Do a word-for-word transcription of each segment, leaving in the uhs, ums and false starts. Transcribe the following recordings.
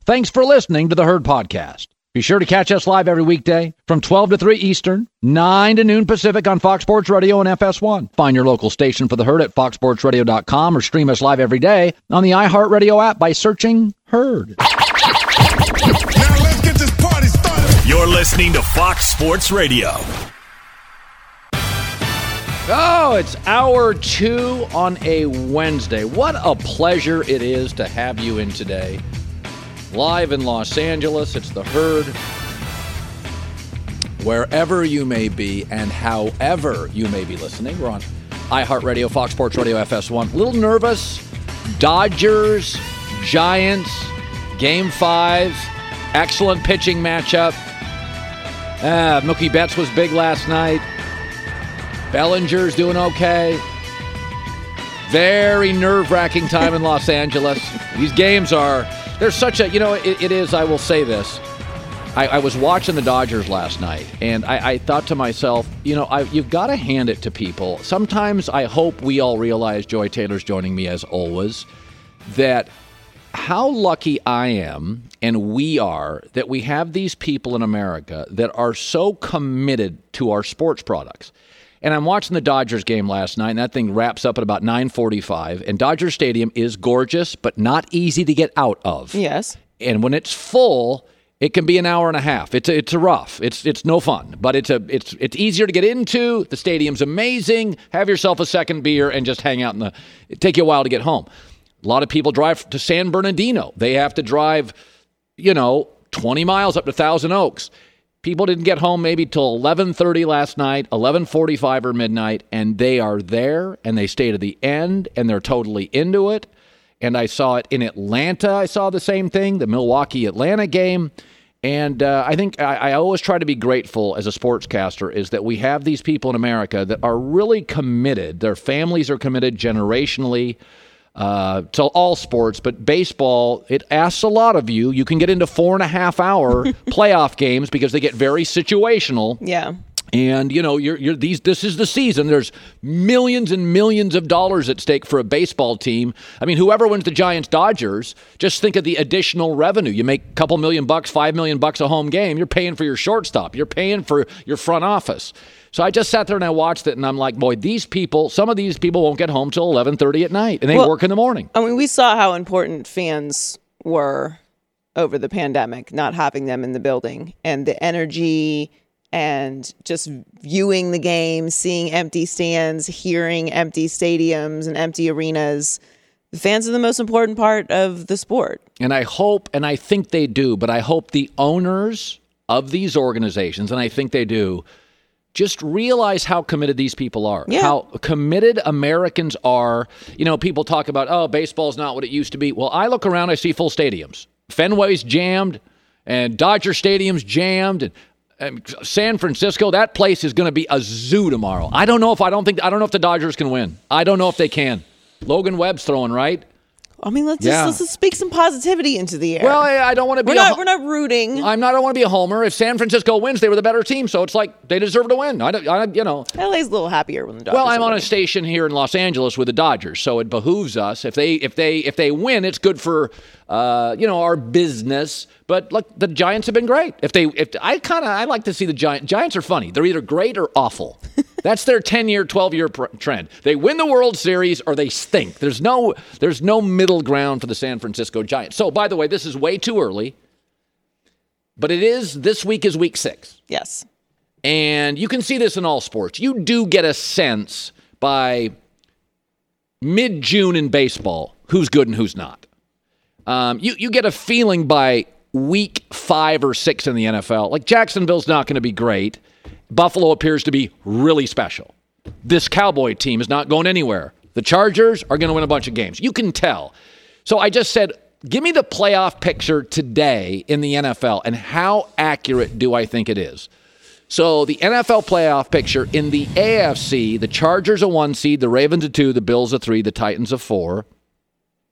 Thanks for listening to the Herd Podcast. Be sure to catch us live every weekday from twelve to three Eastern, nine to noon Pacific on Fox Sports Radio and F S one. Find your local station for the Herd at fox sports radio dot com or stream us live every day on the iHeartRadio app by searching Herd. Now let's get this party started. You're listening to Fox Sports Radio. Oh, it's hour two on a Wednesday. What a pleasure it is to have you in today. Live in Los Angeles, it's the Herd. Wherever you may be and however you may be listening, we're on iHeartRadio, Fox Sports Radio, F S one. A little nervous. Dodgers, Giants, Game five. Excellent pitching matchup. Ah, Mookie Betts was big last night. Bellinger's doing okay. Very nerve-wracking time in Los Angeles. These games are... There's such a, you know, it, it is, I will say this. I, I was watching the Dodgers last night, and I, I thought to myself, you know, I, you've got to hand it to people. Sometimes I hope we all realize, Joy Taylor's joining me as always, that how lucky I am, and we are, that we have these people in America that are so committed to our sports products. And I'm watching the Dodgers game last night, and that thing wraps up at about nine forty-five. And Dodger Stadium is gorgeous, but not easy to get out of. Yes. And when it's full, it can be an hour and a half. It's a, it's a rough. It's it's no fun, but it's a it's it's easier to get into. The stadium's amazing. Have yourself a second beer and just hang out in the. It take you a while to get home. A lot of people drive to San Bernardino. They have to drive, you know, twenty miles up to Thousand Oaks. People didn't get home maybe till eleven thirty last night, eleven forty-five or midnight, and they are there, and they stay to the end, and they're totally into it. And I saw it in Atlanta. I saw the same thing, the Milwaukee-Atlanta game. And uh, I think I, I always try to be grateful as a sportscaster is that we have these people in America that are really committed. Their families are committed generationally uh, to all sports, but baseball, it asks a lot of you. You can get into four and a half hour playoff games because they get very situational. Yeah. And, you know, you're, you're these. This is the season. There's millions and millions of dollars at stake for a baseball team. I mean, whoever wins the Giants-Dodgers, just think of the additional revenue. You make a couple million bucks, five million bucks a home game. You're paying for your shortstop. You're paying for your front office. So I just sat there and I watched it, and I'm like, boy, these people, some of these people won't get home till eleven thirty at night, and they well, work in the morning. I mean, we saw how important fans were over the pandemic, not having them in the building, and the energy and just viewing the game, seeing empty stands, hearing empty stadiums and empty arenas. The fans are the most important part of the sport. And I hope, and I think they do, but I hope the owners of these organizations, and I think they do, just realize how committed these people are, yeah. how committed Americans are. You know, people talk about, oh, baseball's not what it used to be. Well, I look around, I see full stadiums. Fenway's jammed, and Dodger Stadium's jammed, and San Francisco, that place is going to be a zoo tomorrow. I don't know if I don't think I don't know if the Dodgers can win. I don't know if they can. Logan Webb's throwing, right? I mean, let's yeah. just let's just speak some positivity into the air. Well, I, I don't want to be. We're a not. ho- We're not rooting. I'm not. I don't want to be a homer. If San Francisco wins, they were the better team, so it's like they deserve to win. I don't. I, you know. L A's a little happier when the Dodgers. Well, I'm are on winning. a station here in Los Angeles with the Dodgers, so it behooves us if they if they if they win, it's good for uh, you know our business. But look, the Giants have been great. If they if I kind of I like to see the Giants. Giants are funny. They're either great or awful. That's their ten-year, twelve-year pr- trend. They win the World Series or they stink. There's no there's no middle ground for the San Francisco Giants. So, by the way, this is way too early, but it is, this week is week six. Yes. And you can see this in all sports. You do get a sense by mid-June in baseball who's good and who's not. Um, you, you get a feeling by week five or six in the N F L. Like, Jacksonville's not going to be great. Buffalo appears to be really special. This Cowboy team is not going anywhere. The Chargers are going to win a bunch of games. You can tell. So I just said, give me the playoff picture today in the N F L, and how accurate do I think it is? So the N F L playoff picture in the A F C, the Chargers a one seed, the Ravens a two, the Bills a three, the Titans a four.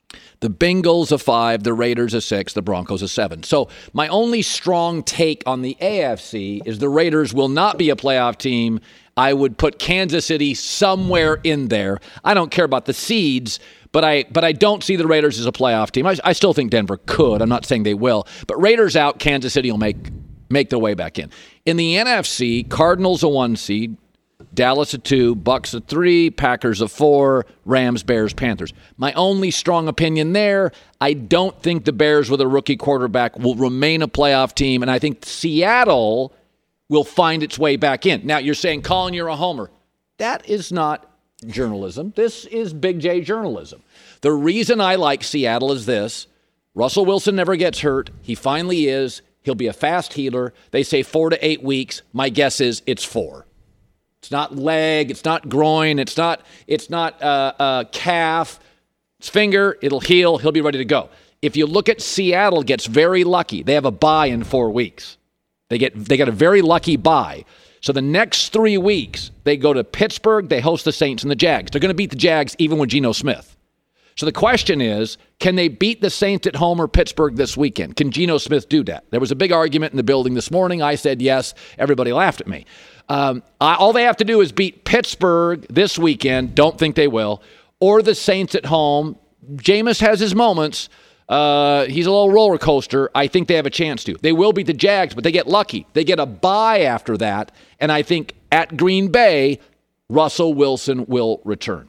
The Bengals a five, the Raiders a six, the Broncos a seven. So my only strong take on the A F C is the Raiders will not be a playoff team. I would put Kansas City somewhere in there. I don't care about the seeds, but I but I don't see the Raiders as a playoff team. I, I still think Denver could. I'm not saying they will. But Raiders out, Kansas City will make make their way back in. In the N F C, Cardinals a one seed, Dallas a two, Bucks a three, Packers a four, Rams, Bears, Panthers. My only strong opinion there, I don't think the Bears with a rookie quarterback will remain a playoff team, and I think Seattle will find its way back in. Now, you're saying, Colin, you're a homer. That is not journalism. This is Big J journalism. The reason I like Seattle is this. Russell Wilson never gets hurt. He finally is. He'll be a fast healer. They say four to eight weeks. My guess is it's four. It's not leg. It's not groin. It's not It's not uh, uh, calf. It's finger. It'll heal. He'll be ready to go. If you look at Seattle, gets very lucky. They have a bye in four weeks. They get they get a very lucky bye. So the next three weeks, they go to Pittsburgh, they host the Saints and the Jags. They're going to beat the Jags even with Geno Smith. So the question is, can they beat the Saints at home or Pittsburgh this weekend? Can Geno Smith do that? There was a big argument in the building this morning. I said yes. Everybody laughed at me. Um, I, all they have to do is beat Pittsburgh this weekend. Don't think they will. Or the Saints at home. Jameis has his moments. Uh, he's a little roller coaster. I think they have a chance to. They will beat the Jags, but they get lucky. They get a bye after that, and I think at Green Bay, Russell Wilson will return.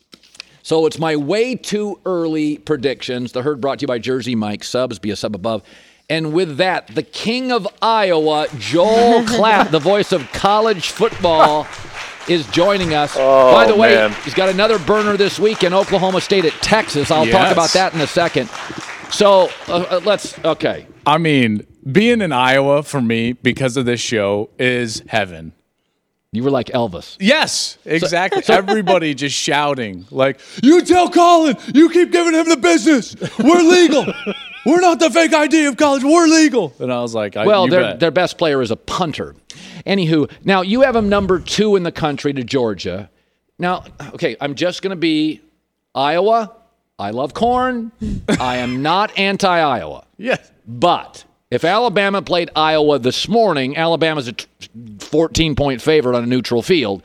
So it's my way too early predictions. The Herd brought to you by Jersey Mike. Subs, be a sub above. And with that, the king of Iowa, Joel Klatt, the voice of college football, is joining us. Oh, By the way, man. he's got another burner this week in Oklahoma State at Texas. I'll Yes. talk about that in a second. So uh, let's, okay. I mean, being in Iowa for me because of this show is heaven. You were like Elvis. Yes, exactly. Everybody just shouting like, "You tell Colin, you keep giving him the business. We're legal. We're not the fake I D of college. We're legal." And I was like, I, Well, you their bet. their best player is a punter. Anywho, now you have him number two in the country to Georgia. Now, okay, I'm just going to be Iowa. I love corn. I am not anti-Iowa. Yes. But if Alabama played Iowa this morning, Alabama's a fourteen-point favorite on a neutral field.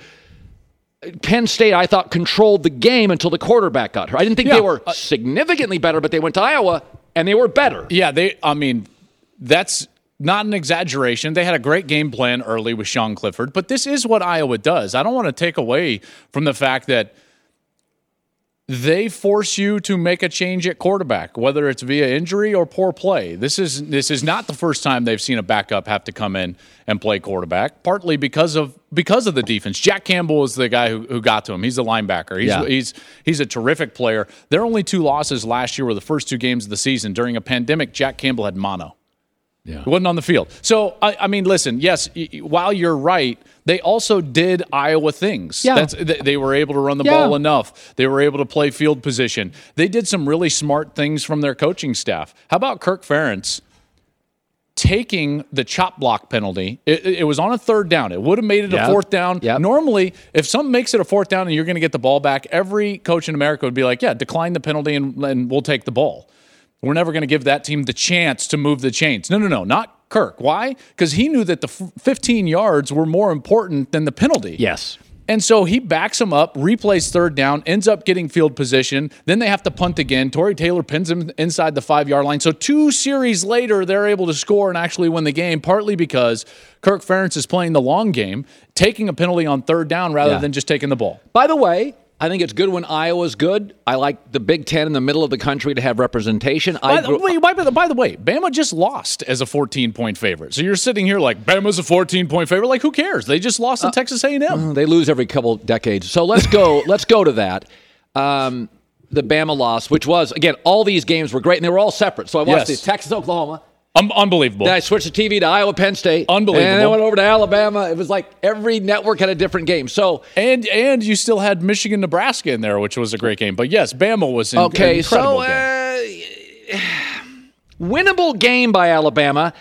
Penn State, I thought, controlled the game until the quarterback got hurt. I didn't think Yeah. they were significantly better, but they went to Iowa, and they were better. Yeah, they. I mean, that's not an exaggeration. They had a great game plan early with Sean Clifford, but this is what Iowa does. I don't want to take away from the fact that they force you to make a change at quarterback, whether it's via injury or poor play. This is this is not the first time they've seen a backup have to come in and play quarterback, partly because of because of the defense. Jack Campbell is the guy who, who got to him. He's the linebacker. He's, Yeah. he's he's a terrific player. Their only two losses last year were the first two games of the season. During a pandemic, Jack Campbell had mono. Yeah. He wasn't on the field. So, I, I mean, listen, yes, y- y- while you're right, they also did Iowa things. Yeah. That's, they, they were able to run the Yeah. ball enough. They were able to play field position. They did some really smart things from their coaching staff. How about Kirk Ferentz taking the chop block penalty? It, it was on a third down. It would have made it Yep. a fourth down. Yep. Normally, if something makes it a fourth down and you're going to get the ball back, every coach in America would be like, yeah, decline the penalty and, and we'll take the ball. We're never going to give that team the chance to move the chains. No, no, no, not Kirk. Why? Because he knew that the f- fifteen yards were more important than the penalty. Yes. And so he backs him up, replays third down, ends up getting field position. Then they have to punt again. Torrey Taylor pins him inside the five-yard line. So two series later, they're able to score and actually win the game, partly because Kirk Ferentz is playing the long game, taking a penalty on third down rather Yeah. than just taking the ball. By the way, I think it's good when Iowa's good. I like the Big Ten in the middle of the country to have representation. I By the, grew- wait, by, the, by the way, Bama just lost as a fourteen-point favorite. So you're sitting here like, Bama's a fourteen-point favorite. Like, who cares? They just lost to Texas A and M. They lose every couple decades. So let's go. let's go to that. Um, the Bama loss, which was, again, all these games were great, and they were all separate. So I watched Yes. these Texas, Oklahoma. Um, unbelievable. Then I switched the T V to Iowa, Penn State. Unbelievable. And then I went over to Alabama. It was like every network had a different game. So, And and you still had Michigan, Nebraska in there, which was a great game. But yes, Bama was in, okay, an incredible so game. uh, winnable game by Alabama.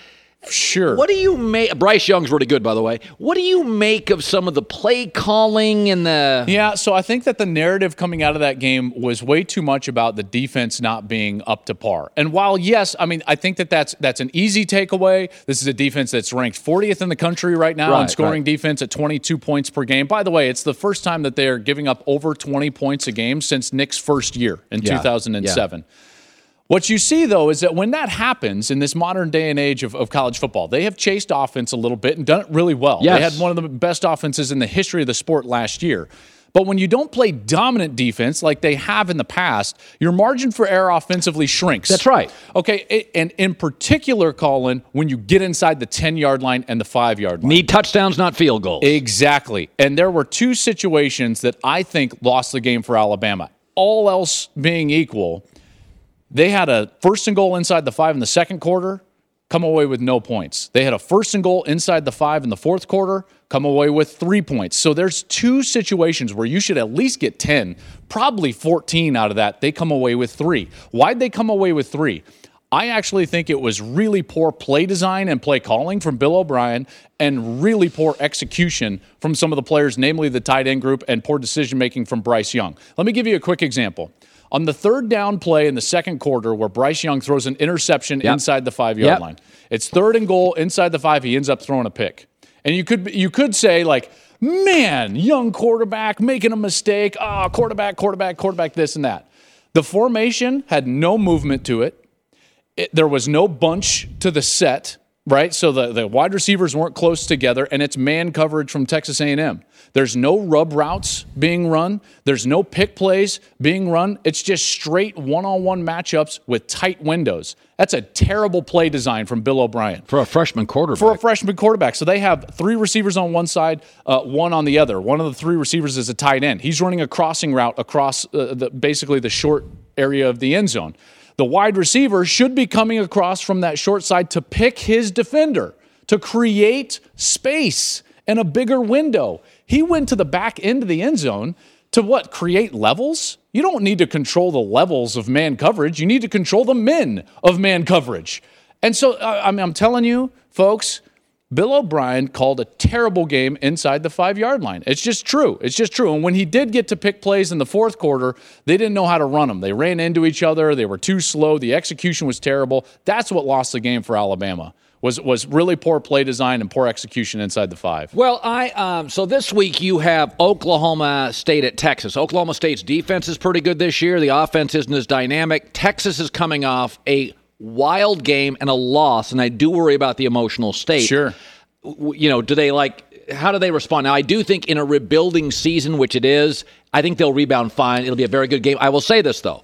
Sure. What do you make? Bryce Young's really good, by the way. What do you make of some of the play calling and the? Yeah, so I think that the narrative coming out of that game was way too much about the defense not being up to par. And while yes, I mean I think that that's that's an easy takeaway. This is a defense that's ranked fortieth in the country right now right, in scoring right. defense at twenty-two points per game. By the way, it's the first time that they are giving up over twenty points a game since Nick's first year in yeah, two thousand seven. Yeah. What you see, though, is that when that happens in this modern day and age of, of college football, they have chased offense a little bit and done it really well. Yes. They had one of the best offenses in the history of the sport last year. But when you don't play dominant defense like they have in the past, your margin for error offensively shrinks. That's right. Okay, and in particular, Colin, when you get inside the ten-yard line and the five-yard line. Need touchdowns, not field goals. Exactly. And there were two situations that I think lost the game for Alabama. All else being equal, they had a first and goal inside the five in the second quarter, come away with no points. They had a first and goal inside the five in the fourth quarter, come away with three points. So there's two situations where you should at least get ten, probably fourteen out of that. They come away with three. Why'd they come away with three? I actually think it was really poor play design and play calling from Bill O'Brien and really poor execution from some of the players, namely the tight end group, and poor decision-making from Bryce Young. Let me give you a quick example. On the third down play in the second quarter where Bryce Young throws an interception yep. inside the five-yard yep. line, it's third and goal inside the five. He ends up throwing a pick. And you could you could say, like, man, young quarterback making a mistake. Ah, oh, quarterback, quarterback, quarterback, this and that. The formation had no movement to it. It, there was no bunch to the set, right? So the, the wide receivers weren't close together, and it's man coverage from Texas A and M. There's no rub routes being run. There's no pick plays being run. It's just straight one-on-one matchups with tight windows. That's a terrible play design from Bill O'Brien. For a freshman quarterback. For a freshman quarterback. So they have three receivers on one side, uh, one on the other. One of the three receivers is a tight end. He's running a crossing route across uh, the, basically the short area of the end zone. The wide receiver should be coming across from that short side to pick his defender, to create space and a bigger window. He went to the back end of the end zone to what? Create levels? You don't need to control the levels of man coverage. You need to control the men of man coverage. And so uh, I mean, I'm telling you, folks, Bill O'Brien called a terrible game inside the five-yard line. It's just true. It's just true. And when he did get to pick plays in the fourth quarter, they didn't know how to run them. They ran into each other. They were too slow. The execution was terrible. That's what lost the game for Alabama. Was was really poor play design and poor execution inside the five. Well, I um, so this week you have Oklahoma State at Texas. Oklahoma State's defense is pretty good this year. The offense isn't as dynamic. Texas is coming off a wild game and a loss, and I do worry about the emotional state. Sure. You know, do they like, how do they respond? Now, I do think in a rebuilding season, which it is, I think they'll rebound fine. It'll be a very good game. I will say this, though.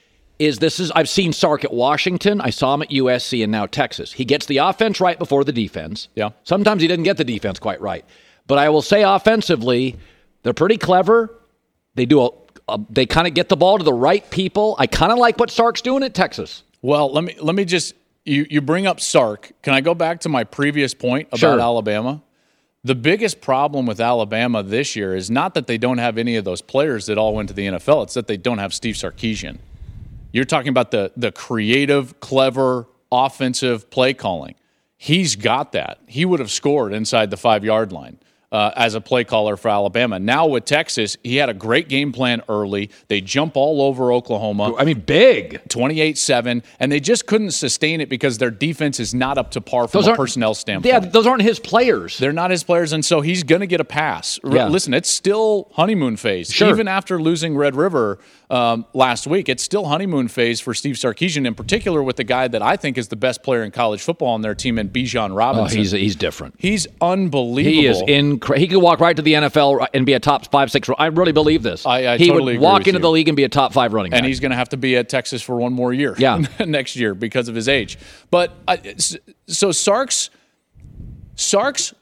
Is this is I've seen Sark at Washington. I saw him at U S C and now Texas. He gets the offense right before the defense. Yeah. Sometimes he didn't get the defense quite right. But I will say offensively, they're pretty clever. They do a, a they kind of get the ball to the right people. I kind of like what Sark's doing at Texas. Well, let me let me just you you bring up Sark. Can I go back to my previous point about Sure. Alabama? The biggest problem with Alabama this year is not that they don't have any of those players that all went to the N F L. It's that they don't have Steve Sarkisian. You're talking about the the creative, clever, offensive play calling. He's got that. He would have scored inside the five-yard line uh, as a play caller for Alabama. Now with Texas, he had a great game plan early. They jump all over Oklahoma. I mean, big. twenty-eight seven, and they just couldn't sustain it because their defense is not up to par from Those a aren't- personnel standpoint. Yeah, those aren't his players. They're not his players, and so he's going to get a pass. R- Yeah. Listen, it's still honeymoon phase. Sure. Even after losing Red River um, last week, it's still honeymoon phase for Steve Sarkisian, in particular with the guy that I think is the best player in college football on their team, in Bijan Oh, Robinson. he's he's different. He's unbelievable. He is in. He could walk right to the N F L and be a top five, six. I really believe this. I- I he totally would agree walk with into you. the league and be a top five running back. And he's going to have to be at Texas for one more year Yeah. next year because of his age. But uh, so Sark's Sark's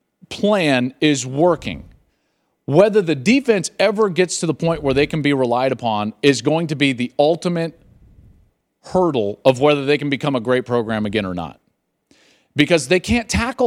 plan is working. Whether the defense ever gets to the point where they can be relied upon is going to be the ultimate hurdle of whether they can become a great program again or not. Because they can't tackle.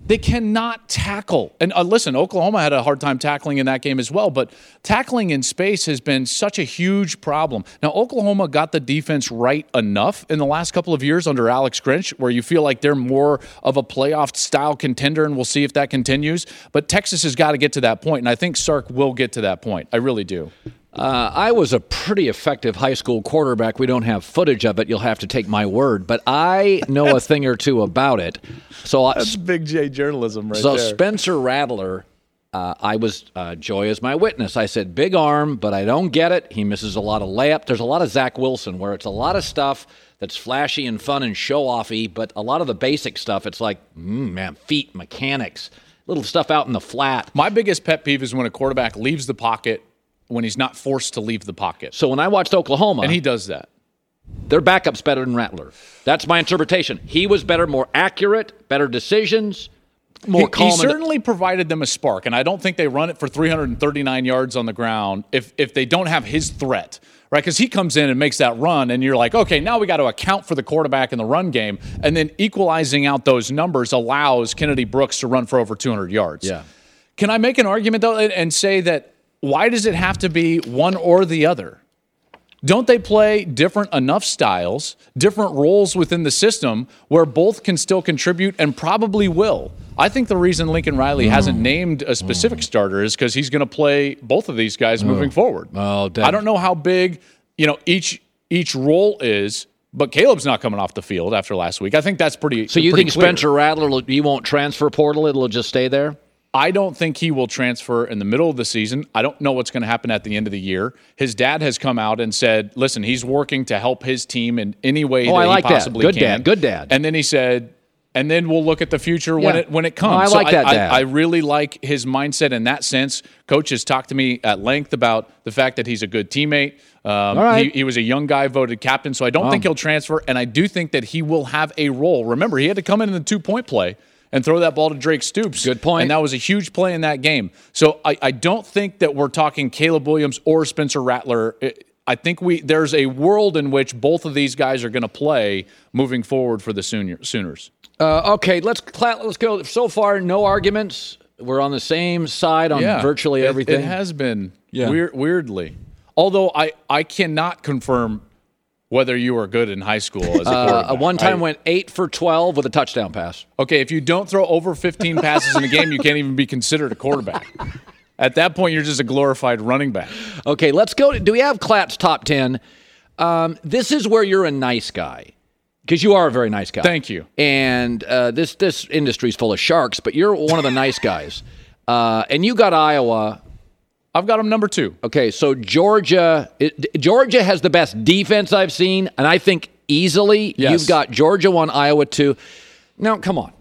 They cannot tackle. And uh, listen, Oklahoma had a hard time tackling in that game as well, but tackling in space has been such a huge problem. Now, Oklahoma got the defense right enough in the last couple of years under Alex Grinch, where you feel like they're more of a playoff-style contender, and we'll see if that continues. But Texas has got to get to that point, and I think Sark will get to that point. I really do. Uh, I was a pretty effective high school quarterback. We don't have footage of it. You'll have to take my word. But I know a thing or two about it. So I, That's Big J journalism right so there. So Spencer Rattler, uh, I was uh, Joy as my witness. I said, big arm, but I don't get it. He misses a lot of layup. There's a lot of Zach Wilson where it's a lot of stuff that's flashy and fun and show-offy, but a lot of the basic stuff, it's like, mm, man, feet, mechanics, little stuff out in the flat. My biggest pet peeve is when a quarterback leaves the pocket when he's not forced to leave the pocket. So when I watched Oklahoma, and he does that, their backup's better than Rattler. That's my interpretation. He was better, more accurate, better decisions, more he, calm. He certainly provided them a spark, and I don't think they run it for three hundred thirty-nine yards on the ground if if they don't have his threat, right? Because he comes in and makes that run, and you're like, okay, now we got to account for the quarterback in the run game, and then equalizing out those numbers allows Kennedy Brooks to run for over two hundred yards. Yeah. Can I make an argument, though, and say that why does it have to be one or the other? Don't they play different enough styles, different roles within the system where both can still contribute and probably will? I think the reason Lincoln Riley mm. hasn't named a specific mm. starter is because he's going to play both of these guys mm. moving forward. Oh, I don't know how big, you know, each each role is, but Caleb's not coming off the field after last week. I think that's pretty. So you pretty think clear. Spencer Rattler, you won't transfer portal; it'll just stay there? I don't think he will transfer in the middle of the season. I don't know what's going to happen at the end of the year. His dad has come out and said, listen, he's working to help his team in any way oh, that I like he possibly that. Good can. dad. Good dad. And then he said, and then we'll look at the future yeah. when it when it comes. Oh, I so like that I, dad. I, I really like his mindset in that sense. Coach has talked to me at length about the fact that he's a good teammate. Um, All right. he, he was a young guy voted captain, so I don't oh. think he'll transfer, and I do think that he will have a role. Remember, he had to come in in the two-point play and throw that ball to Drake Stoops. Good point. And that was a huge play in that game. So I, I don't think that we're talking Caleb Williams or Spencer Rattler. I think we there's a world in which both of these guys are going to play moving forward for the Sooners. Uh, okay, let's let's go. So far, no arguments. We're on the same side on yeah, virtually it, everything. It has been yeah. weird, weirdly. Although I, I cannot confirm whether you were good in high school as a quarterback. Uh, one time I, went eight for twelve with a touchdown pass. Okay, if you don't throw over fifteen passes in a game, you can't even be considered a quarterback. At that point, you're just a glorified running back. Okay, let's go. To, do we have Klatt's top ten? Um, this is where you're a nice guy, because you are a very nice guy. Thank you. And uh, this this industry is full of sharks, but you're one of the nice guys. Uh, and you got Iowa. I've got them number two. Okay, so Georgia, it, Georgia has the best defense I've seen, and I think easily yes. you've got Georgia one, Iowa two. Now, come on.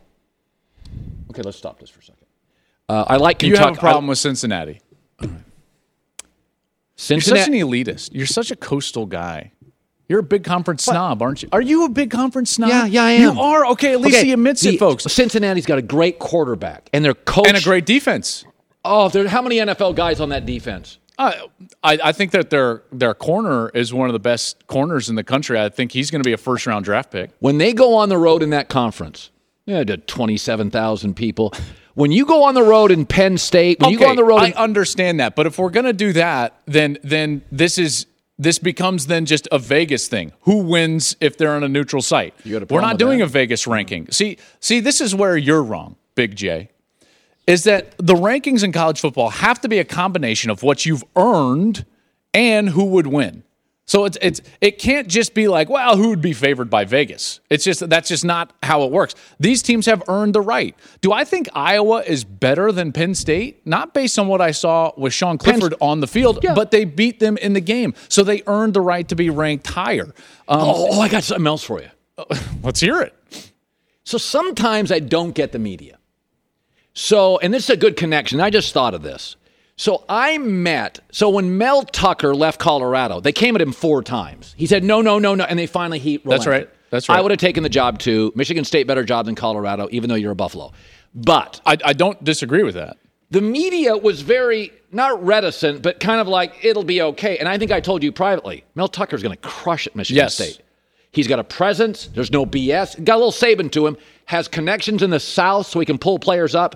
Okay, let's stop this for a second. Uh, I like Kentucky. You have a problem I, with Cincinnati. Cincinnati. You're such an elitist. You're such a coastal guy. You're a big conference what? snob, aren't you? Are you a big conference snob? Yeah, yeah, I am. You are? Okay, at least okay, he admits the, it, folks. Cincinnati's got a great quarterback, and their coach. And a great defense. Oh, there, how many N F L guys on that defense? Uh, I, I think that their their corner is one of the best corners in the country. I think he's going to be a first-round draft pick. When they go on the road in that conference, yeah, to twenty-seven thousand people. When you go on the road in Penn State, when okay, you go on the road, I in- understand that. But if we're going to do that, then then this is this becomes then just a Vegas thing. Who wins if they're on a neutral site? You got a we're problem not with doing that? a Vegas ranking. See, see, this is where you're wrong, Big J. Is that the rankings in college football have to be a combination of what you've earned and who would win. So it's it's it can't just be like, well, who would be favored by Vegas? It's just that's just not how it works. These teams have earned the right. Do I think Iowa is better than Penn State? Not based on what I saw with Sean Clifford on the field, yeah. but they beat them in the game. So they earned the right to be ranked higher. Um, oh, oh, I got something else for you. Let's hear it. So sometimes I don't get the media. So, and this is a good connection. I just thought of this. So I met, so when Mel Tucker left Colorado, they came at him four times. He said, no, no, no, no. And they finally, he relented. That's right. That's right. I would have taken the job too. Michigan State, better job than Colorado, even though you're a Buffalo. But I, I don't disagree with that. The media was very, not reticent, but kind of like, it'll be okay. And I think I told you privately, Mel Tucker's going to crush at Michigan yes. State. He's got a presence. There's no B S. Got a little Saban to him. Has connections in the South so he can pull players up.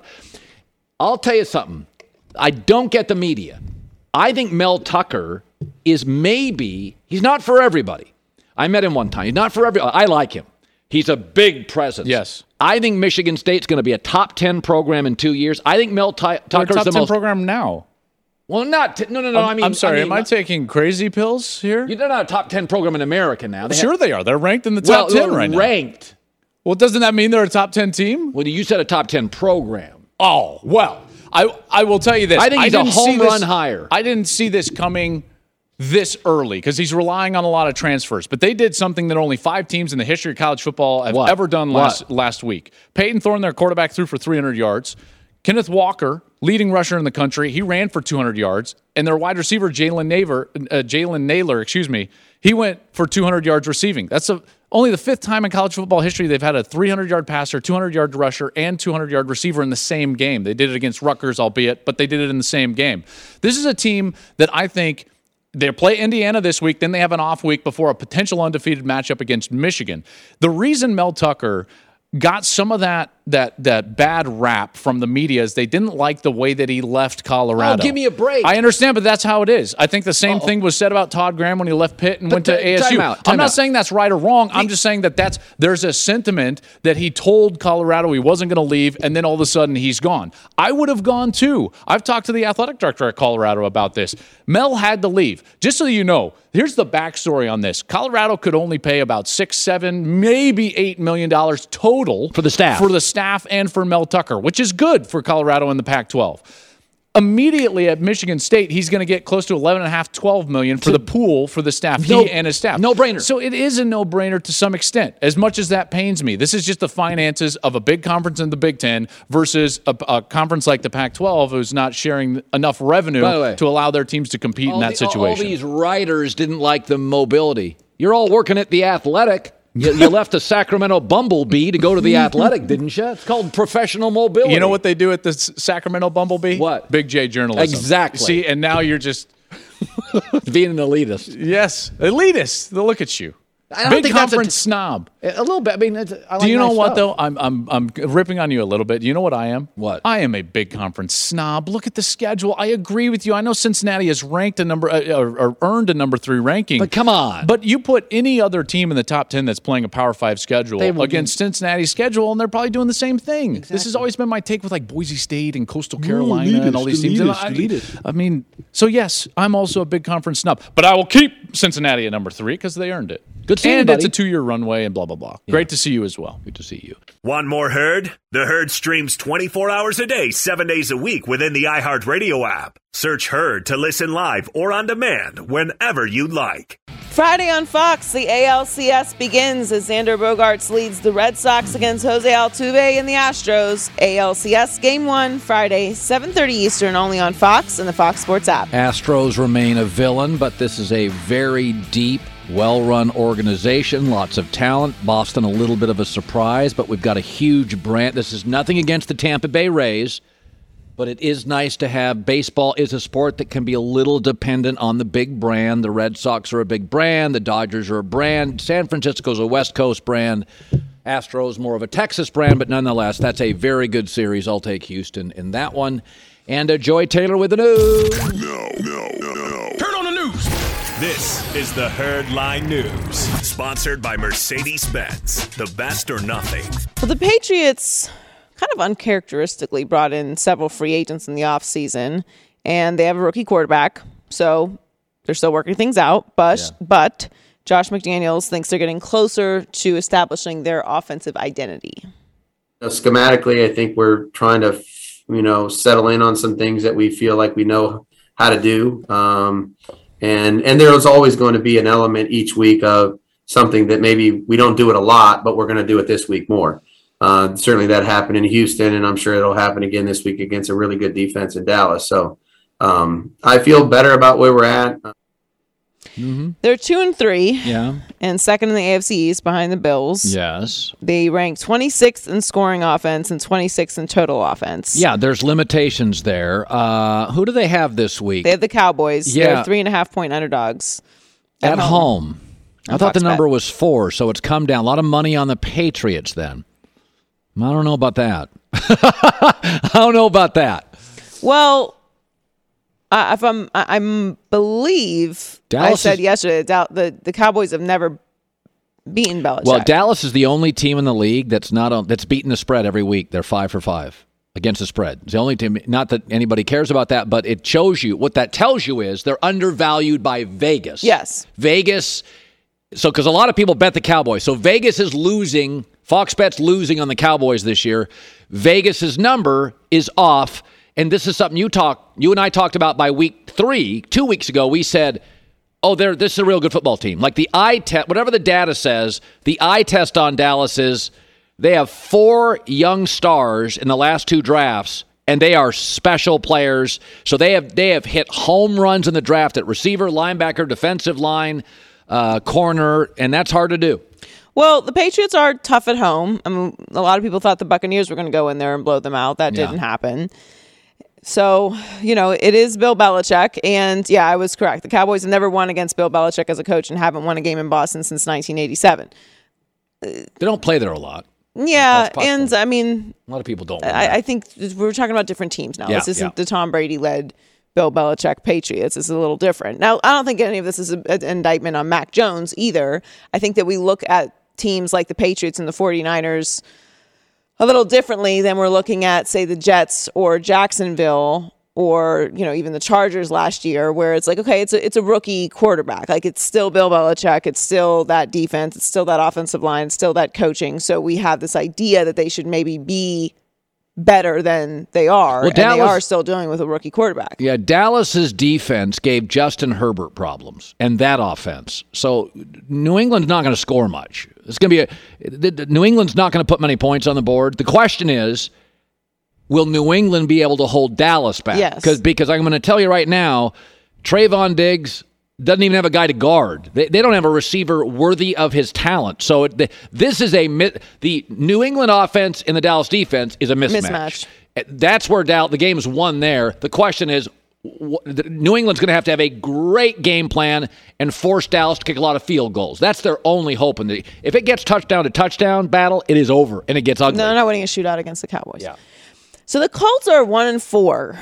I'll tell you something. I don't get the media. I think Mel Tucker is maybe, he's not for everybody. I met him one time. He's not for everybody. I like him. He's a big presence. Yes. I think Michigan State's going to be a top ten program in two years. I think Mel T- Tucker's top the ten most program now. Well, not t- no, no, no. I'm, I mean, I'm sorry. I mean, am I taking crazy pills here? They're not a top ten program in America now. They sure, have, they are. They're ranked in the well, top ten they're right now. Ranked. Well, doesn't that mean they're a top ten team? Well, you said a top ten program. Oh well, I I will tell you this. I think he's I a didn't see home this- run hire. I didn't see this coming this early because he's relying on a lot of transfers. But they did something that only five teams in the history of college football have What? ever done last What? last week. Peyton Thorne, their quarterback, threw for three hundred yards. Kenneth Walker, leading rusher in the country, he ran for two hundred yards, and their wide receiver Jalen Naylor, uh, Jalen Naylor, excuse me, he went for two hundred yards receiving. That's a, only the fifth time in college football history they've had a three hundred yard passer, two hundred yard rusher, and two hundred yard receiver in the same game. They did it against Rutgers, albeit, but they did it in the same game. This is a team that I think they play Indiana this week, then they have an off week before a potential undefeated matchup against Michigan. The reason Mel Tucker got some of that that that bad rap from the media is they didn't like the way that he left Colorado. Oh, give me a break. I understand, but that's how it is. I think the same Uh-oh. thing was said about Todd Graham when he left Pitt and But went to t- A S U. time out, time I'm not out. saying that's right or wrong. I'm just saying that that's there's a sentiment that he told Colorado he wasn't going to leave, and then all of a sudden he's gone. I would have gone too. I've talked to the athletic director at Colorado about this. Mel had to leave. Just so you know, here's the backstory on this. Colorado could only pay about six, seven, maybe eight million dollars total For the staff. for the staff and for Mel Tucker, which is good for Colorado in the Pac twelve. Immediately at Michigan State, he's going to get close to eleven and a half, twelve million for the pool for the staff, No- he and his staff. no-brainer. So it is a no-brainer to some extent, as much as that pains me. This is just the finances of a big conference in the Big Ten versus a, a conference like the Pac twelve who's not sharing enough revenue By the way, to allow their teams to compete in All that the- all- situation. All these writers didn't like the mobility. You're all working at the Athletic. You, you left the Sacramento Bumblebee to go to the Athletic, didn't you? It's called professional mobility. You know what they do at the S- Sacramento Bumblebee? What? Big J journalism. Exactly. See, and now you're just, Being an elitist. yes, elitist. Look at you. I don't Big think that's a conference t- snob. A little bit. I mean, it's, I like Do you know nice what stuff. though? I'm I'm I'm ripping on you a little bit. Do you know what I am? What? I am a big conference snob. Look at the schedule. I agree with you. I know Cincinnati has ranked a number uh, or, or earned a number three ranking. But come on. But you put any other team in the top ten that's playing a Power Five schedule They will against Cincinnati's schedule, and they're probably doing the same thing. This has always been my take with like Boise State and Coastal Carolina and all these teams. And I, I mean, so yes, I'm also a big conference snob, but I will keep Cincinnati at number three because they earned it. Good seeing you, and it's a buddy. two-year runway and blah blah blah. Great to see you as well. Good to see you. Want more Herd? The Herd streams twenty-four hours a day, seven days a week within the iHeartRadio app. Search Herd to listen live or on demand whenever you like. Friday on Fox, the A L C S begins as Xander Bogaerts leads the Red Sox against Jose Altuve and the Astros. A L C S Game one, Friday, seven thirty Eastern, only on Fox and the Fox Sports app. Astros remain a villain, but this is a very deep, well-run organization, lots of talent. Boston a little bit of a surprise, but we've got a huge brand. This is nothing against the Tampa Bay Rays, but it is nice to have. Baseball is a sport that can be a little dependent on the big brand. The Red Sox are a big brand. The Dodgers are a brand. San Francisco's a West Coast brand. Astros more of a Texas brand, but nonetheless, that's a very good series. I'll take Houston in that one. And uh, Joy Taylor with the news. No, no, no, no. Turn on the news. This is the Herd Line News, sponsored by Mercedes-Benz. The best or nothing. Well, the Patriots kind of uncharacteristically brought in several free agents in the offseason, and they have a rookie quarterback, so they're still working things out. But Yeah. but Josh McDaniels thinks they're getting closer to establishing their offensive identity. Uh, schematically, I think we're trying to, you know, settle in on some things that we feel like we know how to do. Um, and and there's always going to be an element each week of something that maybe we don't do it a lot, but we're going to do it this week more. Uh, certainly that happened in Houston, and I'm sure it'll happen again this week against a really good defense in Dallas. So um, I feel better about where we're at. Mm-hmm. They're two and three, Yeah. and second in the A F C East behind the Bills. Yes. They rank twenty-sixth in scoring offense and twenty-sixth in total offense. Yeah, there's limitations there. Uh, who do they have this week? They have the Cowboys. Yeah. They're three and a half point underdogs at home. I thought the Fox number Bet. was four, so it's come down. A lot of money on the Patriots then. I don't know about that. I don't know about that. Well, uh, if I'm, I I'm believe Dallas I said is- yesterday that the the Cowboys have never beaten Belichick. Well, Dallas is the only team in the league that's not on, that's beaten the spread every week. They're five for five against the spread. It's the only team. Not that anybody cares about that, but it shows you what that tells you is they're undervalued by Vegas. Yes. Vegas. So, because a lot of people bet the Cowboys. So Vegas is losing. Fox Bet's losing on the Cowboys this year. Vegas's number is off, and this is something you talk, you and I talked about by week three, two weeks ago. We said, "Oh, they're this is a real good football team." Like the eye test, whatever the data says, the eye test on Dallas is they have four young stars in the last two drafts, and they are special players. So they have they have hit home runs in the draft at receiver, linebacker, defensive line, uh, corner, and that's hard to do. Well, the Patriots are tough at home. I mean, a lot of people thought the Buccaneers were going to go in there and blow them out. That Yeah. didn't happen. So, you know, it is Bill Belichick. And yeah, I was correct. The Cowboys have never won against Bill Belichick as a coach and haven't won a game in Boston since nineteen eighty-seven. They don't play there a lot. Yeah. That's possible. And I mean, A lot of people don't. win I, there. I think we're talking about different teams now. Yeah, this isn't yeah. the Tom Brady led Bill Belichick Patriots. It's a little different. Now, I don't think any of this is a, an indictment on Mac Jones either. I think that we look at teams like the Patriots and the 49ers a little differently than we're looking at, say, the Jets or Jacksonville or, you know, even the Chargers last year, where it's like, okay, it's a, it's a rookie quarterback. Like, it's still Bill Belichick. It's still that defense. It's still that offensive line. It's still that coaching. So we have this idea that they should maybe be better than they are. Well, and they Dallas- are still dealing with a rookie quarterback. Yeah, Dallas's defense gave Justin Herbert problems, and that offense. So New England's not going to score much. It's going to be a the, the, New England's not going to put many points on the board. The question is, will New England be able to hold Dallas back? Yes. Because because I'm going to tell you right now, Trayvon Diggs doesn't even have a guy to guard. They, they don't have a receiver worthy of his talent. So it, the, this is a mi- the New England offense and the Dallas defense is a mismatch. Mismatch. That's where Dal- the game's won there. The question is, wh- the- New England's going to have to have a great game plan and force Dallas to kick a lot of field goals. That's their only hope. In the, if it gets touchdown to touchdown battle, it is over and it gets ugly. No, they're not winning a shootout against the Cowboys. Yeah. So the Colts are one and four,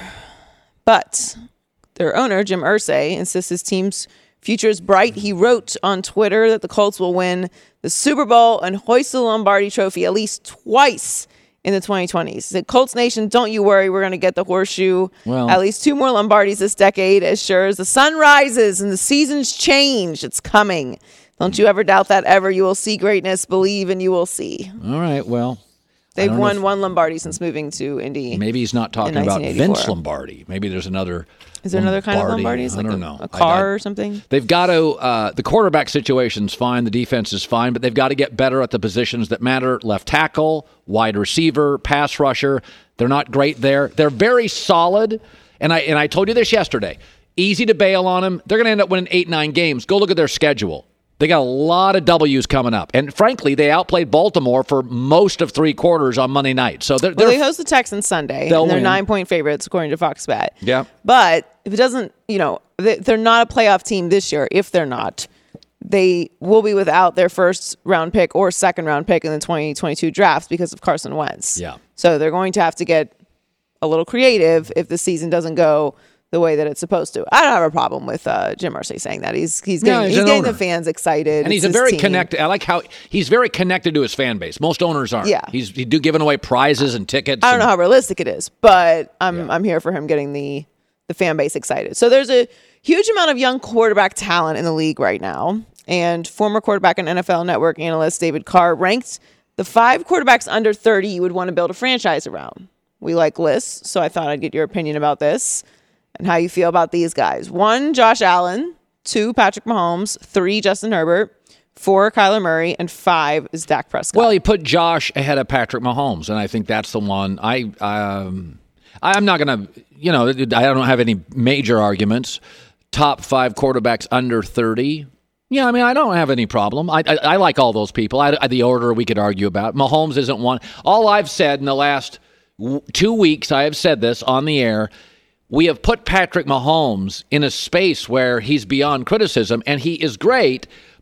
but their owner, Jim Irsay, insists his team's future is bright. He wrote on Twitter that the Colts will win the Super Bowl and hoist the Lombardi Trophy at least twice in the twenty twenties. He said, Colts Nation, don't you worry. We're going to get the horseshoe. Well- at least two more Lombardis this decade. As sure as the sun rises and the seasons change, it's coming. Don't you ever doubt that ever. You will see greatness. Believe and you will see. All right, well. They've don't know won if- one Lombardi since moving to Indy. Maybe he's not talking in about nineteen Vince eighty-four. Lombardi. Maybe there's another. Is there another kind of Lombardi. Lombardis? I Like don't a, know. a I- car I- or something? They've got to. Uh, the quarterback situation's fine. The defense is fine, but they've got to get better at the positions that matter: left tackle, wide receiver, pass rusher. They're not great there. They're very solid, and I and I told you this yesterday. Easy to bail on them. They're going to end up winning eight, nine games. Go look at their schedule. They got a lot of W's coming up, and frankly, they outplayed Baltimore for most of three quarters on Monday night. So they're, Well, they're they host the Texans Sunday, They'll and they're win. nine-point favorites according to Fox Bet. Yeah. But if it doesn't, you know, they- they're not a playoff team this year. If they're not, they will be without their first round pick or second round pick in the twenty twenty-two draft because of Carson Wentz. Yeah. So they're going to have to get a little creative if the season doesn't go the way that it's supposed to. I don't have a problem with uh, Jim Irsay saying that. He's he's No, getting, he's he's an getting owner. the fans excited. And he's It's a his very team. connected. I like how he's very connected to his fan base. Most owners aren't. Yeah. he's he do giving away prizes and tickets. I don't know and- how realistic it is, but I'm Yeah. I'm here for him getting the the fan base excited. So there's a huge amount of young quarterback talent in the league right now, and former quarterback and N F L Network analyst David Carr ranked the five quarterbacks under thirty you would want to build a franchise around. We like lists, so I thought I'd get your opinion about this and how you feel about these guys. One, Josh Allen. Two, Patrick Mahomes. Three, Justin Herbert. Four, Kyler Murray. And five is Dak Prescott. Well, he put Josh ahead of Patrick Mahomes, and I think that's the one. I um, I'm not going to, you know, I don't have any major arguments. Top five quarterbacks under thirty. Yeah, I mean, I don't have any problem. I I, I like all those people. I, I, the order we could argue about. Mahomes isn't one. All I've said in the last w- two weeks, I have said this on the air. We have put Patrick Mahomes in a space where he's beyond criticism, and he is great.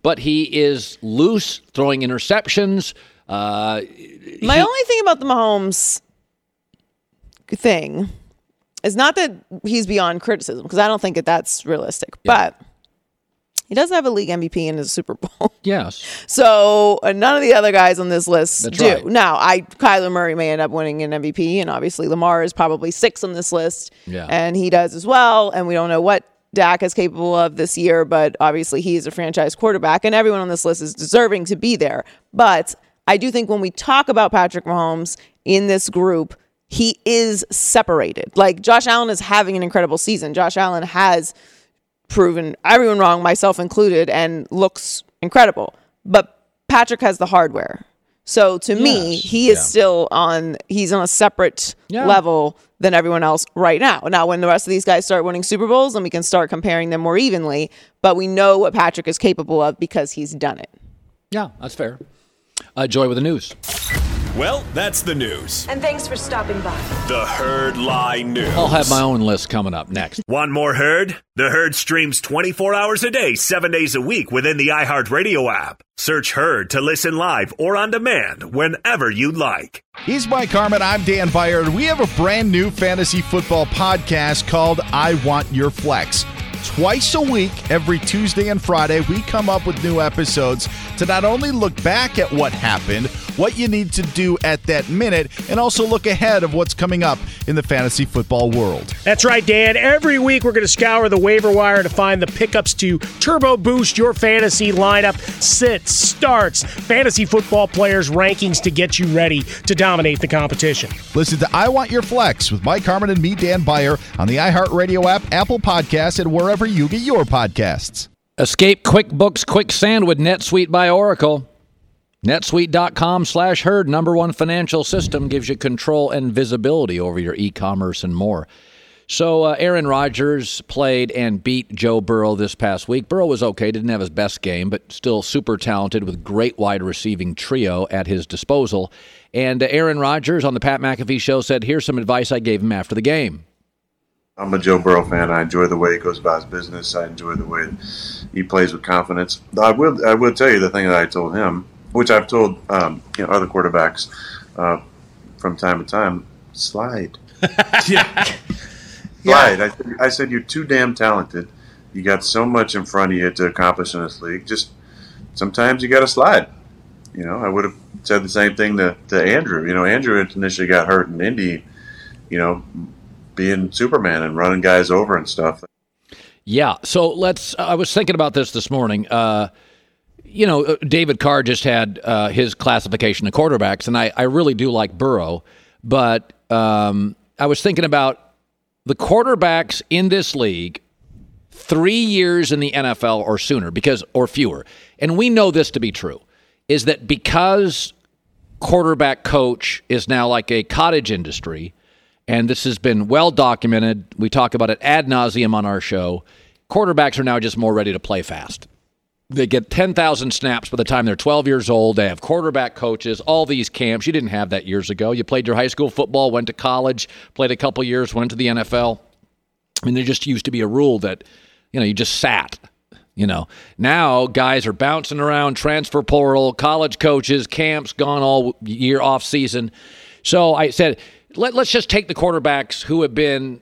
but he is loose, throwing interceptions. Uh, My he, only thing about the Mahomes thing is not that he's beyond criticism, because I don't think that that's realistic, Yeah. but he doesn't have a league M V P in his Super Bowl. Yes. So uh, none of the other guys on this list That's do. right. Now, I Kyler Murray may end up winning an M V P, and obviously Lamar is probably sixth on this list, Yeah. and he does as well. And we don't know what Dak is capable of this year, but obviously he is a franchise quarterback, and everyone on this list is deserving to be there. But I do think when we talk about Patrick Mahomes in this group, he is separated. Like, Josh Allen is having an incredible season. Josh Allen has proven everyone wrong, myself included, and looks incredible. But Patrick has the hardware. So to me, Yes. he is Yeah. still on, he's on a separate Yeah. level than everyone else right now. Now, when the rest of these guys start winning Super Bowls, then we can start comparing them more evenly. But we know what Patrick is capable of because he's done it. Yeah, that's fair. Uh, Joy with the news. Well, that's the news. And thanks for stopping by. The Herd Lie News. I'll have my own list coming up next. Want more Herd? The Herd streams twenty-four hours a day, seven days a week within the iHeartRadio app. Search Herd to listen live or on demand whenever you like. He's Mike Harmon. I'm Dan Byer. We have a brand new fantasy football podcast called I Want Your Flex. Twice a week, every Tuesday and Friday, we come up with new episodes to not only look back at what happened, what you need to do at that minute, and also look ahead of what's coming up in the fantasy football world. That's right, Dan. Every week we're going to scour the waiver wire to find the pickups to turbo boost your fantasy lineup, sits, starts, fantasy football players' rankings to get you ready to dominate the competition. Listen to I Want Your Flex with Mike Harmon and me, Dan Byer, on the iHeartRadio app, Apple Podcasts, and wherever you get your podcasts. Escape QuickBooks Quicksand with NetSuite by Oracle. NetSuite.com slash herd, number one financial system, gives you control and visibility over your e-commerce and more. So uh, Aaron Rodgers played and beat Joe Burrow this past week. Burrow was okay, didn't have his best game, but still super talented with great wide receiving trio at his disposal. And uh, Aaron Rodgers on the Pat McAfee show said, here's some advice I gave him after the game. I'm a Joe Burrow fan. I enjoy the way he goes about his business. I enjoy the way he plays with confidence. I will I will tell you the thing that I told him, which I've told um, you know, other quarterbacks uh, from time to time, slide. Yeah. Slide. I, said, I said, you're too damn talented. You got so much in front of you to accomplish in this league. Just sometimes you got to slide. You know, I would have said the same thing to, to Andrew. You know, Andrew initially got hurt in Indy, you know, being Superman and running guys over and stuff. Yeah, so let's, I was thinking about this this morning. Uh, you know, David Carr just had uh, his classification of quarterbacks, and I, I really do like Burrow, but um, I was thinking about the quarterbacks in this league three years in the N F L or sooner, because or fewer, and we know this to be true, is that because quarterback coach is now like a cottage industry, and this has been well documented. We talk about it ad nauseum on our show. Quarterbacks are now just more ready to play fast. They get ten thousand snaps by the time they're twelve years old. They have quarterback coaches, all these camps. You didn't have that years ago. You played your high school football, went to college, played a couple years, went to the N F L. I mean, there just used to be a rule that, you know, you just sat. You know, now guys are bouncing around, transfer portal, college coaches, camps gone all year off season. So I said, Let, let's just take the quarterbacks who have been,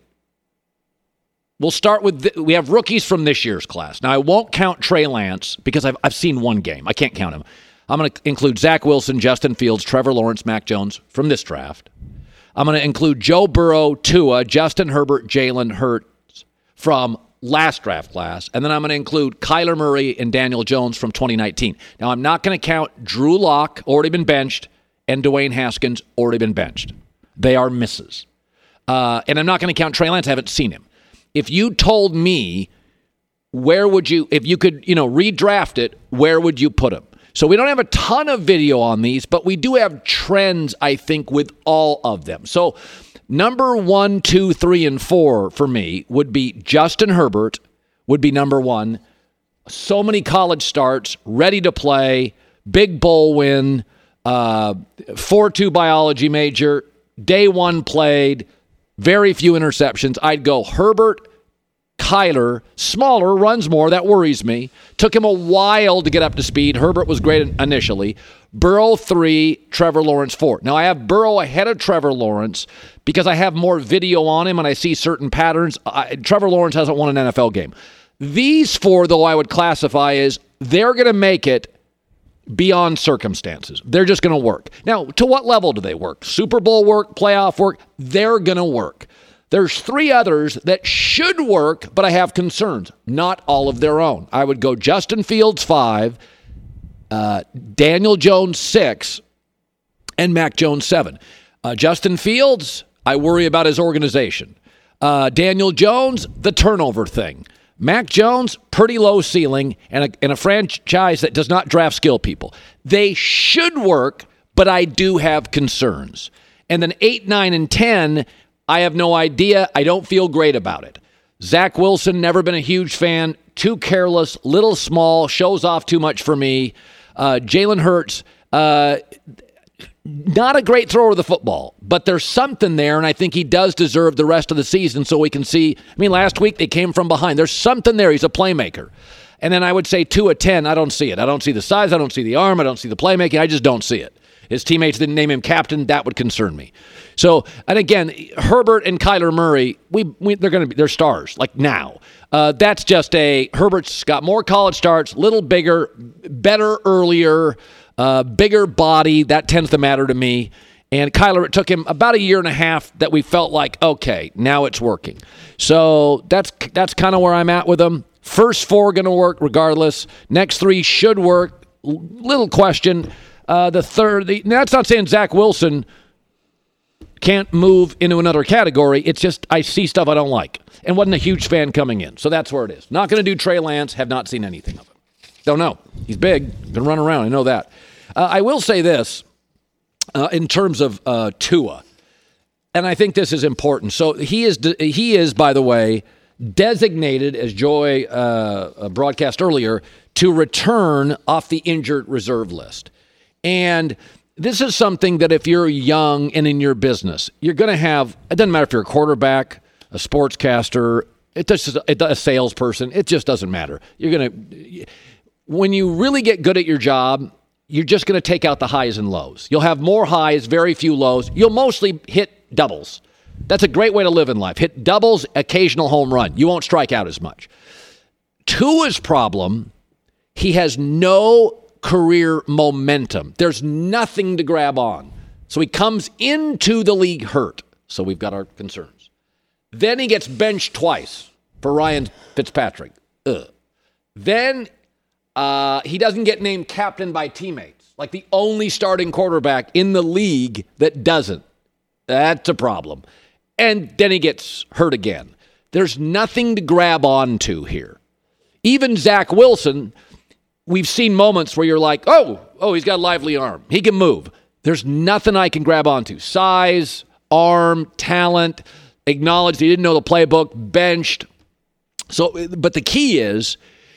we'll start with, the, we have rookies from this year's class. Now, I won't count Trey Lance because I've, I've seen one game. I can't count him. I'm going to include Zach Wilson, Justin Fields, Trevor Lawrence, Mac Jones from this draft. I'm going to include Joe Burrow, Tua, Justin Herbert, Jalen Hurts from last draft class. And then I'm going to include Kyler Murray and Daniel Jones from twenty nineteen. Now, I'm not going to count Drew Lock, already been benched, and Dwayne Haskins, already been benched. They are misses. Uh, and I'm not going to count Trey Lance. I haven't seen him. If you told me where would you, if you could, you know, redraft it, where would you put him? So we don't have a ton of video on these, but we do have trends, I think, with all of them. So number one, two, three, and four for me would be Justin Herbert would be number one. So many college starts, ready to play, big bowl win, uh, four two biology major, day one played, very few interceptions. I'd go Herbert, Kyler, smaller, runs more. That worries me. Took him a while to get up to speed. Herbert was great initially. Burrow three, Trevor Lawrence four. Now, I have Burrow ahead of Trevor Lawrence because I have more video on him and I see certain patterns. I, Trevor Lawrence hasn't won an N F L game. These four, though, I would classify as they're going to make it beyond circumstances. They're just going to work. Now, to what level do they work? Super Bowl work, playoff work? They're going to work. There's three others that should work, but I have concerns. Not all of their own. I would go Justin Fields five, uh, Daniel Jones six, and Mac Jones seven. Uh, Justin Fields, I worry about his organization. Uh, Daniel Jones, the turnover thing. Mac Jones, pretty low ceiling, and a, and a franchise that does not draft skill people. They should work, but I do have concerns. And then eight, nine, and ten, I have no idea. I don't feel great about it. Zach Wilson, never been a huge fan. Too careless, little small, shows off too much for me. Uh, Jalen Hurts, uh, not a great thrower of the football, but there's something there, and I think he does deserve the rest of the season so we can see. I mean, last week they came from behind. There's something there. He's a playmaker. And then I would say two of ten, I don't see it. I don't see the size. I don't see the arm. I don't see the playmaking. I just don't see it. His teammates didn't name him captain. That would concern me. So, and again, Herbert and Kyler Murray, we, we they're going to be they're stars like now. Uh, that's just a Herbert's got more college starts, little bigger, better earlier, uh, bigger body. That tends to matter to me. And Kyler, it took him about a year and a half that we felt like, okay, now it's working. So that's that's kind of where I'm at with him. First four going to work regardless. Next three should work. Little question. Uh, the third, the, that's not saying Zach Wilson can't move into another category. It's just I see stuff I don't like and wasn't a huge fan coming in. So that's where it is. Not going to do Trey Lance. Have not seen anything of him. Don't know. He's big. Can run around. I know that. Uh, I will say this uh, in terms of uh, Tua, and I think this is important. So he is, he is, by the way, designated, as Joy uh, broadcast earlier, to return off the injured reserve list. And this is something that if you're young and in your business, you're going to have, it doesn't matter if you're a quarterback, a sportscaster, it just, a salesperson, it just doesn't matter. You're going to, when you really get good at your job, you're just going to take out the highs and lows. You'll have more highs, very few lows. You'll mostly hit doubles. That's a great way to live in life. Hit doubles, occasional home run. You won't strike out as much. Tua's problem, he has no career momentum. There's nothing to grab on. So he comes into the league hurt. So we've got our concerns. Then he gets benched twice for Ryan Fitzpatrick. Ugh. Then uh, he doesn't get named captain by teammates. Like the only starting quarterback in the league that doesn't. That's a problem. And then he gets hurt again. There's nothing to grab on to here. Even Zach Wilson, we've seen moments where you're like, oh, oh, he's got a lively arm. He can move. There's nothing I can grab onto. Size, arm, talent, acknowledged he didn't know the playbook, benched. So, but the key is,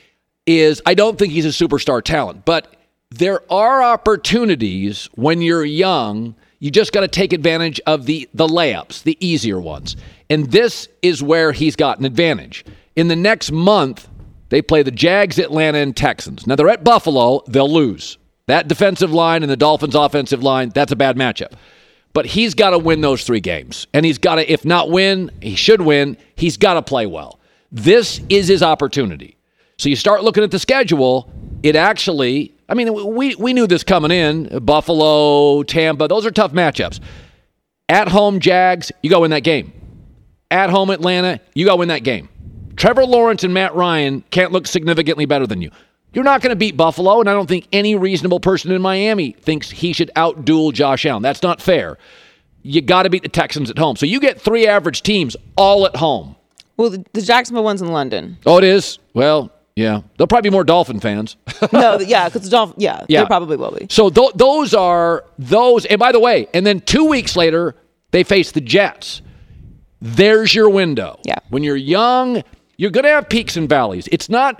is I don't think he's a superstar talent. But there are opportunities when you're young. You just got to take advantage of the, the layups, the easier ones. And this is where he's got an advantage. In the next month, they play the Jags, Atlanta, and Texans. Now, they're at Buffalo. They'll lose. That defensive line and the Dolphins' offensive line, that's a bad matchup. But he's got to win those three games. And he's got to, if not win, he should win. He's got to play well. This is his opportunity. So you start looking at the schedule. It actually, I mean, we, we knew this coming in. Buffalo, Tampa, those are tough matchups. At home, Jags, you got to win that game. At home, Atlanta, you got to win that game. Trevor Lawrence and Matt Ryan can't look significantly better than you. You're not going to beat Buffalo, and I don't think any reasonable person in Miami thinks he should outduel Josh Allen. That's not fair. You got to beat the Texans at home. So you get three average teams all at home. Well, the, the Jacksonville one's in London. Oh, it is? Well, yeah. There'll probably be more Dolphin fans. no, yeah, because the Dolphin, yeah, yeah, there probably will be. So th- those are those. And by the way, and then two weeks later, they face the Jets. There's your window. Yeah. When you're young, you're going to have peaks and valleys. It's not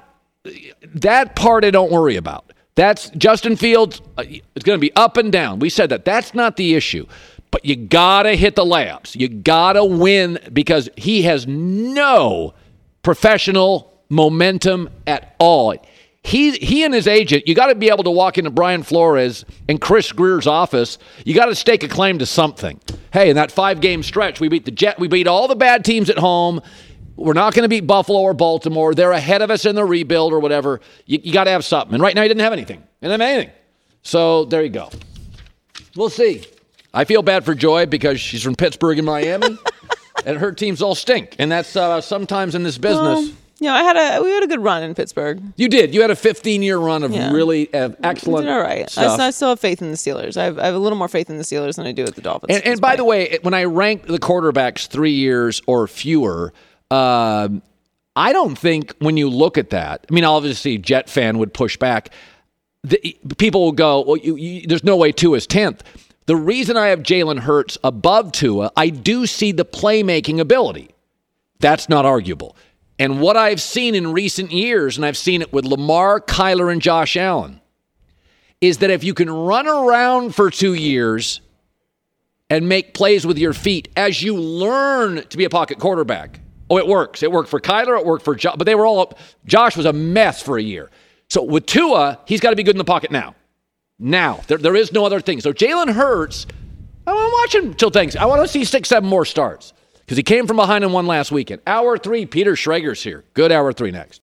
that part I don't worry about. That's Justin Fields. Uh, it's going to be up and down. We said that. That's not the issue. But you got to hit the layups. You got to win because he has no professional momentum at all. He he and his agent, you got to be able to walk into Brian Flores and Chris Greer's office. You got to stake a claim to something. Hey, in that five-game stretch, we beat the Jet. We beat all the bad teams at home. We're not going to beat Buffalo or Baltimore. They're ahead of us in the rebuild or whatever. You, you got to have something. And right now, he didn't have anything. He didn't have anything. So there you go. We'll see. I feel bad for Joy because she's from Pittsburgh and Miami, and her teams all stink. And that's uh, sometimes in this business. Well, you know, I had a we had a good run in Pittsburgh. You did. You had a fifteen-year run of Yeah. really uh, excellent We did all right. I, stuff. I still have faith in the Steelers. I have, I have a little more faith in the Steelers than I do with the Dolphins. And, and by the way, when I rank the quarterbacks three years or fewer, uh, I don't think when you look at that, I mean, obviously, Jet fan would push back. The, people will go, well, you, you, there's no way Tua's tenth. The reason I have Jalen Hurts above Tua, I do see the playmaking ability. That's not arguable. And what I've seen in recent years, and I've seen it with Lamar, Kyler, and Josh Allen, is that if you can run around for two years and make plays with your feet as you learn to be a pocket quarterback, oh, it works. It worked for Kyler, it worked for Josh, but they were all up. Josh was a mess for a year. So with Tua, he's got to be good in the pocket now. Now. There, there is no other thing. So Jalen Hurts, I want to watch him until Thanksgiving. I want to see six, seven more starts because he came from behind and won last weekend. Hour three, Peter Schrager's here. Good hour three next.